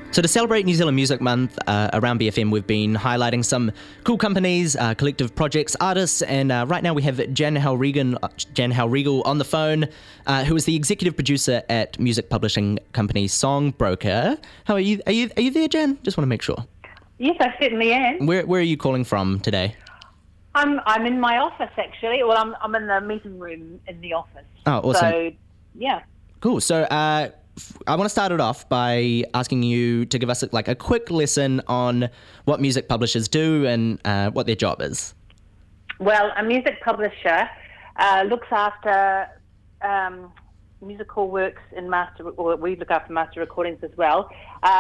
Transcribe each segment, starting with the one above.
So to celebrate New Zealand Music Month, around BFM, we've been highlighting some cool companies, collective projects, artists, and right now we have Jan Howregal on the phone, who is the executive producer at music publishing company Songbroker. How are you? Are you there, Jan? Just want to make sure. Yes, I certainly am. Where are you calling from today? I'm in my office, actually. Well, I'm in the meeting room in the office. Oh, awesome. So, yeah. Cool. So I want to start it off by asking you to give us a quick lesson on what music publishers do and what their job is. Well, a music publisher looks after musical works in we look after master recordings as well.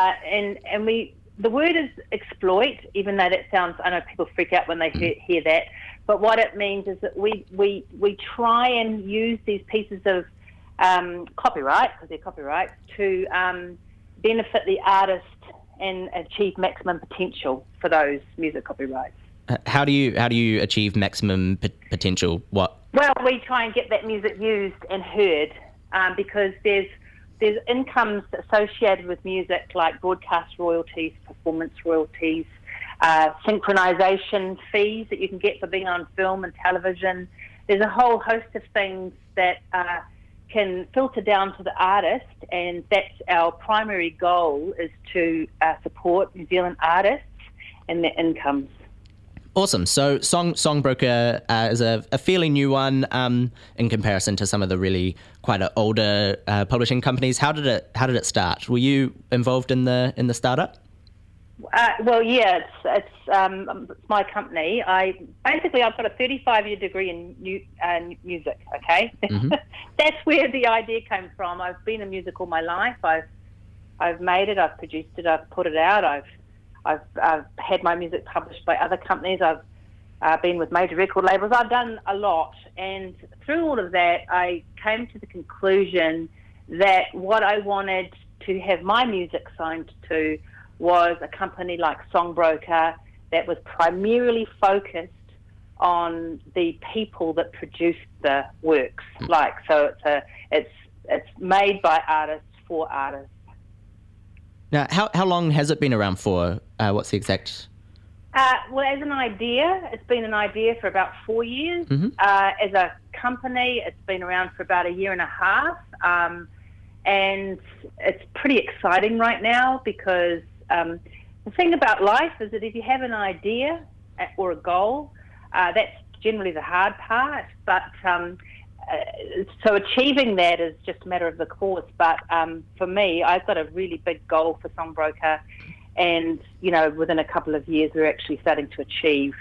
The word is exploit, even though that sounds, I know people freak out when they hear that, but what it means is that we try and use these pieces of copyright, because they're copyrights, to benefit the artist and achieve maximum potential for those music copyrights. How do you achieve maximum potential? What? Well, we try and get that music used and heard, because there's incomes associated with music like broadcast royalties, performance royalties, synchronization fees that you can get for being on film and television. There's a whole host of things that can filter down to the artist, and that's our primary goal, is to support New Zealand artists and their incomes. Awesome. So Songbroker is a fairly new one in comparison to some of the really quite older publishing companies. How did it start? Were you involved in the startup? Well, yeah, it's my company. I've got a 35-year degree in music. Okay, Mm-hmm. That's where the idea came from. I've been in music all my life. I've made it. I've produced it. I've put it out. I've had my music published by other companies. I've been with major record labels. I've done a lot, and through all of that, I came to the conclusion that what I wanted to have my music signed to was a company like Songbroker that was primarily focused on the people that produced the works. It's made by artists for artists. Now, how long has it been around for? What's the exact? Well, as an idea, it's been an idea for about 4 years. Mm-hmm. As a company, it's been around for about a year and a half. And it's pretty exciting right now, because the thing about life is that if you have an idea or a goal, that's generally the hard part. But so achieving that is just a matter of the course. But for me, I've got a really big goal for Songbroker, and within a couple of years, we're actually starting to achieve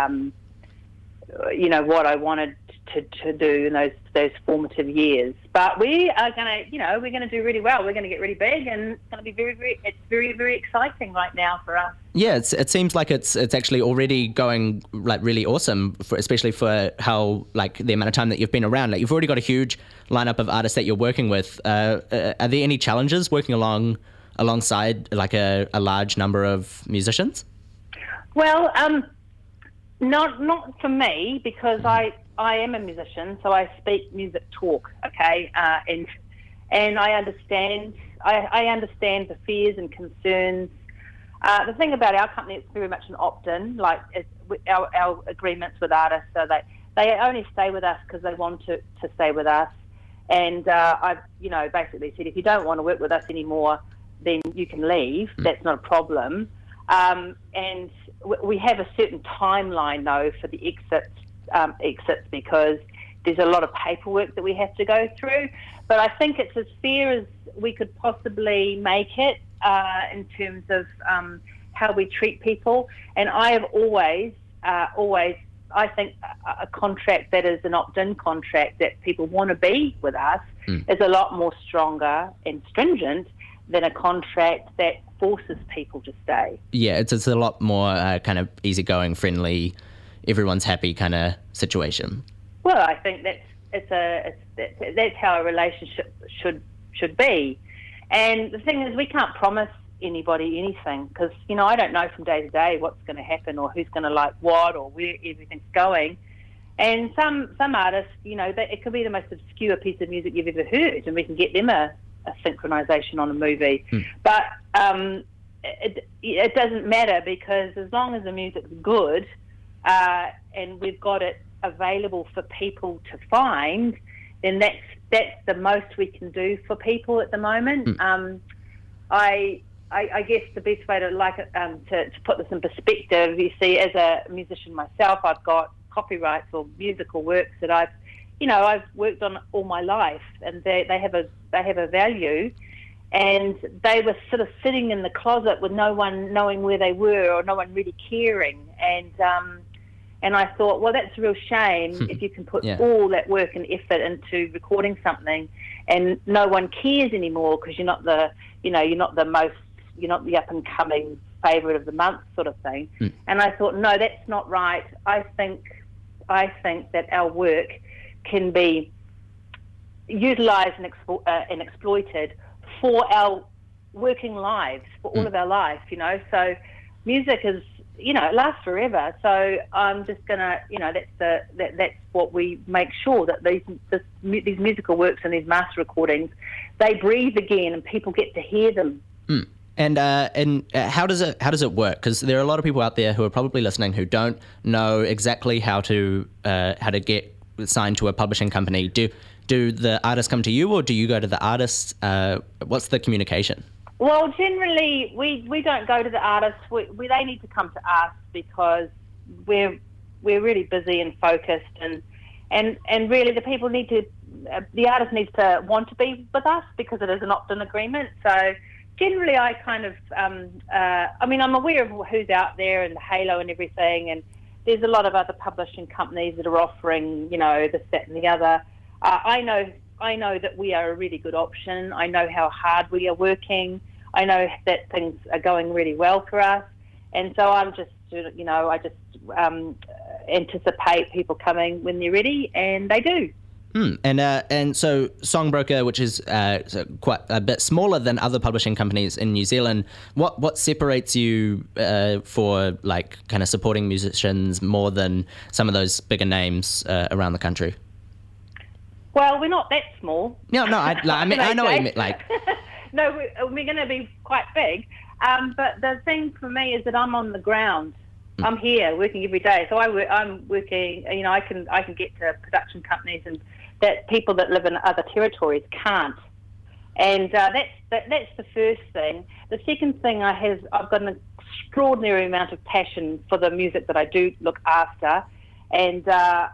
what I wanted to do in those formative years. But we are going to do really well. We're going to get really big, and it's going to be very, very exciting right now for us. Yeah, it seems like it's actually already going really awesome, especially for how the amount of time that you've been around. You've already got a huge lineup of artists that you're working with. Are there any challenges working alongside a large number of musicians? Well, not for me, because I am a musician, so I speak music talk, okay, and I understand the fears and concerns. The thing about our company, it's very much an opt-in. Our agreements with artists, so they only stay with us because they want to stay with us. And I've basically said, if you don't want to work with us anymore, then you can leave. That's not a problem. And we have a certain timeline, though, for the exits, because there's a lot of paperwork that we have to go through. But I think it's as fair as we could possibly make it in terms of how we treat people. And I have always, I think a contract that is an opt-in contract that people want to be with us is a lot more stronger and stringent than a contract that forces people to stay. Yeah, it's a lot more kind of easygoing, friendly, everyone's happy kind of situation. Well, I think that's how a relationship should be. And the thing is, we can't promise anybody anything, because I don't know from day to day what's going to happen, or who's going to like what, or where everything's going. And some artists, it could be the most obscure piece of music you've ever heard, and we can get them a synchronization on a movie. But it doesn't matter, because as long as the music's good and we've got it available for people to find, then that's the most we can do for people at the moment. I guess the best way to put this in perspective, you see, as a musician myself, I've got copyrights or musical works that I've worked on all my life, and they have a value, and they were sort of sitting in the closet with no one knowing where they were or no one really caring, and I thought, well, that's a real shame if you can put all that work and effort into recording something and no one cares anymore because you're not the up and coming favourite of the month sort of thing. And I thought, no, that's not right. I think that our work can be utilised and exploited for our working lives, for all of our life, So music is, it lasts forever. So I'm just gonna, that's what we make sure, that these musical works and these master recordings, they breathe again and people get to hear them. And how does it work? Because there are a lot of people out there who are probably listening who don't know exactly how to get signed to a publishing company. Do the artists come to you, or do you go to the artists? What's the communication? Well, generally we don't go to the artists. They need to come to us, because we're really busy and focused, and really the artist needs to want to be with us, because it is an opt-in agreement. So generally I kind of, I'm aware of who's out there and the Halo and everything, and there's a lot of other publishing companies that are offering, this, that and the other. I know that we are a really good option. I know how hard we are working. I know that things are going really well for us. And so I just anticipate people coming when they're ready, and they do. And so Songbroker, which is quite a bit smaller than other publishing companies in New Zealand, what separates you for kind of supporting musicians more than some of those bigger names around the country? Well, we're not that small. No, I know what you mean. No, we're going to be quite big. But the thing for me is that I'm on the ground. I'm here working every day. So I'm working. I can get to production companies and that people that live in other territories can't. And that's the first thing. The second thing I've got an extraordinary amount of passion for the music that I do look after, and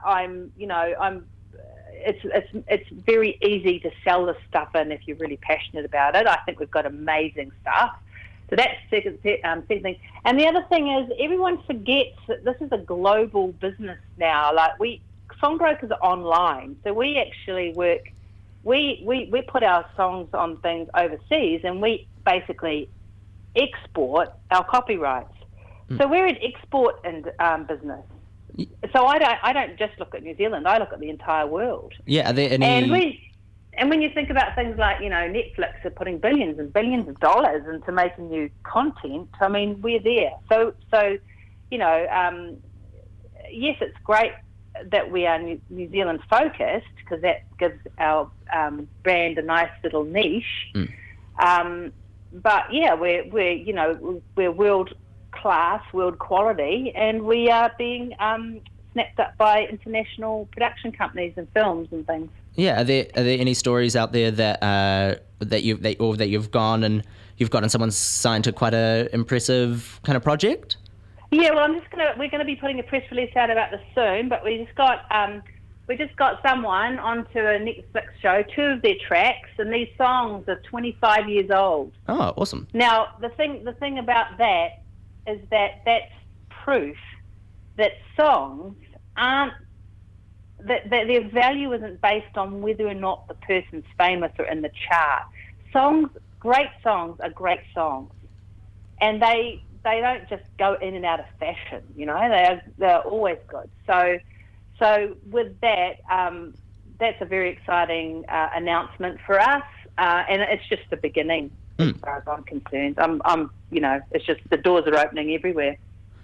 it's very easy to sell this stuff in if you're really passionate about it. I think we've got amazing stuff. So that's the second thing. And the other thing is, everyone forgets that this is a global business now. Songbroker's are online, so we actually work. We put our songs on things overseas, and we basically export our copyrights. So we're an export and business. So I don't just look at New Zealand. I look at the entire world. Yeah, are there any? And when you think about things like, Netflix are putting billions and billions of dollars into making new content, I mean, we're there. So yes, it's great that we are New Zealand focused, because that gives our brand a nice little niche. But yeah, we're world class, world quality, and we are being snapped up by international production companies and films and things. Yeah, are there any stories out there that you've gone and you've gotten someone signed to quite a impressive kind of project? Yeah, well, we're gonna be putting a press release out about this soon, but we just got someone onto a Netflix show, 2 of their tracks, and these songs are 25 years old. Oh, awesome. Now, the thing about that is that that's proof that songs aren't, that their value isn't based on whether or not the person's famous or in the chart. Great songs are great songs, and they don't just go in and out of fashion. They're always good. So with that, that's a very exciting announcement for us, and it's just the beginning as far as I'm concerned. It's just the doors are opening everywhere.